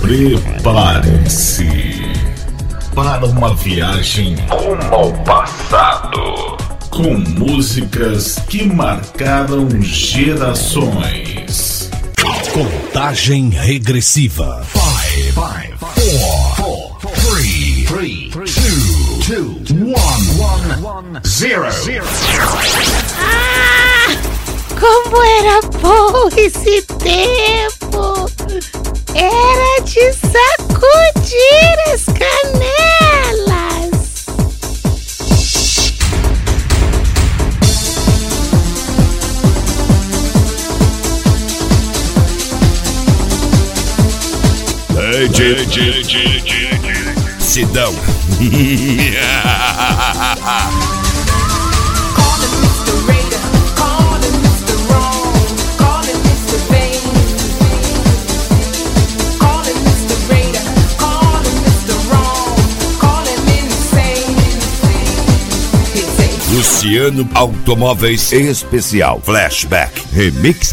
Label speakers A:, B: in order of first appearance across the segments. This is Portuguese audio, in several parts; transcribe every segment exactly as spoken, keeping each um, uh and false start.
A: Prepare-se para uma viagem rumo ao passado, com músicas que marcaram gerações.
B: Contagem regressiva. Five, five, four, four, three, three, two, two, one, one, zero.
C: Ah, como era bom esse tempo! Era de sacudir as canelas!
B: Hey, J, J, J, J, Sidão. Luciano Automóveis Especial Flashback Remix.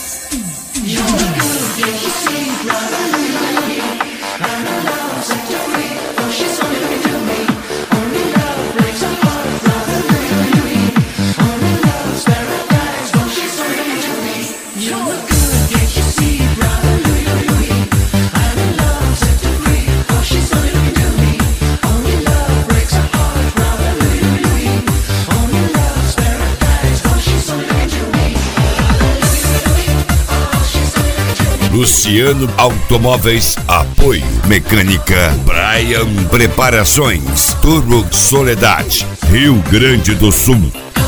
B: Luciano Automóveis, apoio Mecânica Brian Preparações, Turbo Soledade, Rio Grande do Sul.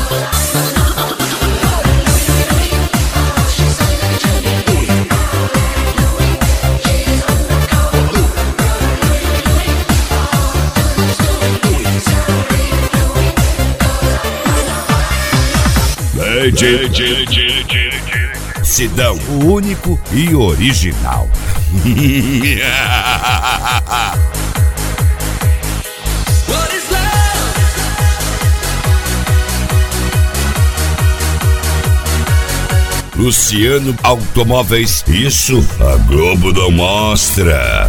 B: J, J, J, J, Sidão, o único e original. Luciano Automóveis, isso a Globo não mostra.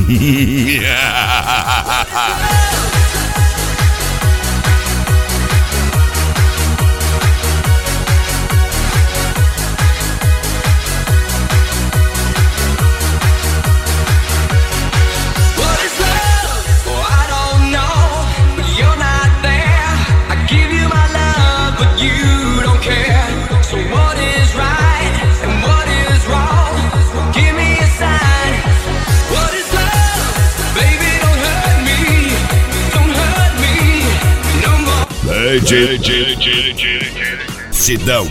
B: J, J, J, J, Sidão.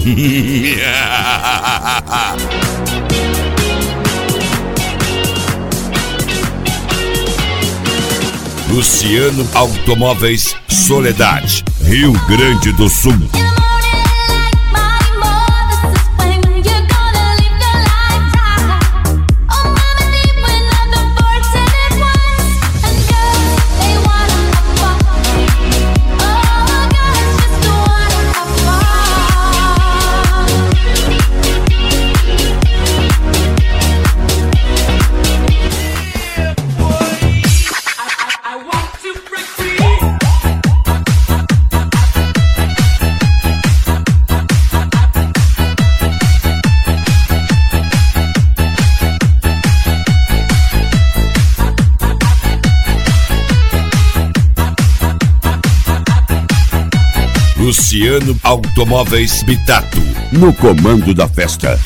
B: Luciano Automóveis Soledade, Rio Grande do Sul. Luciano Automóveis Bitato, no comando da festa.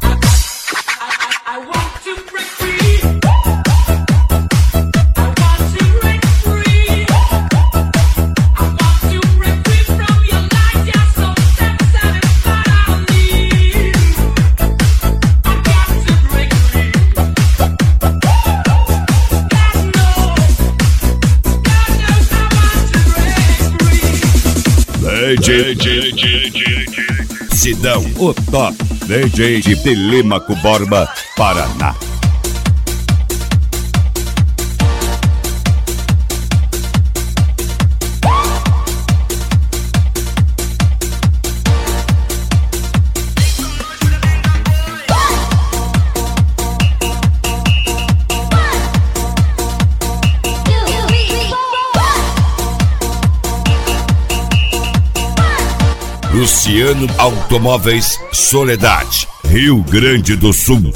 B: D J, D J, D J, Sidão, o top D J de Telêmaco Borba, Paraná. Luciano Automóveis Soledade, Rio Grande do Sul.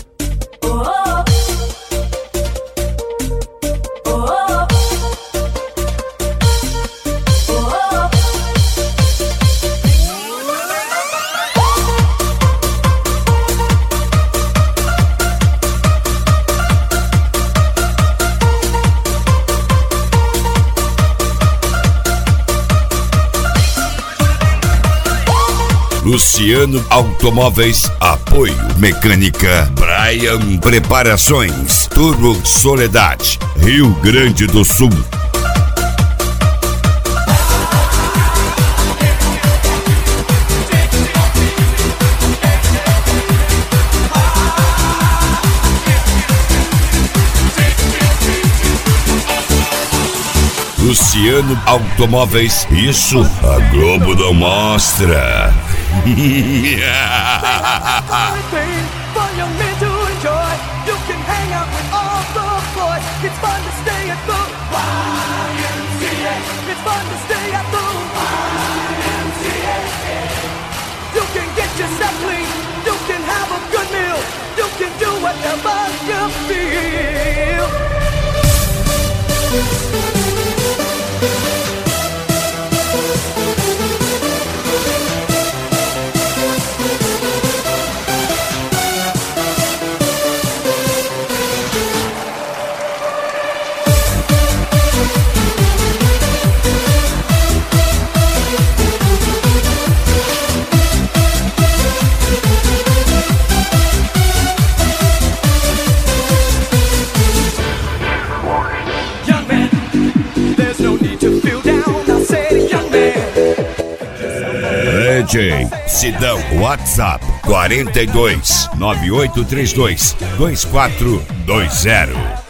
B: Luciano Automóveis, apoio mecânica Brian Preparações, Turbo Soledade, Rio Grande do Sul. Luciano Automóveis, isso a Globo não mostra. D J Sidão, WhatsApp quarenta e dois, nove oito três dois, dois quatro dois zero.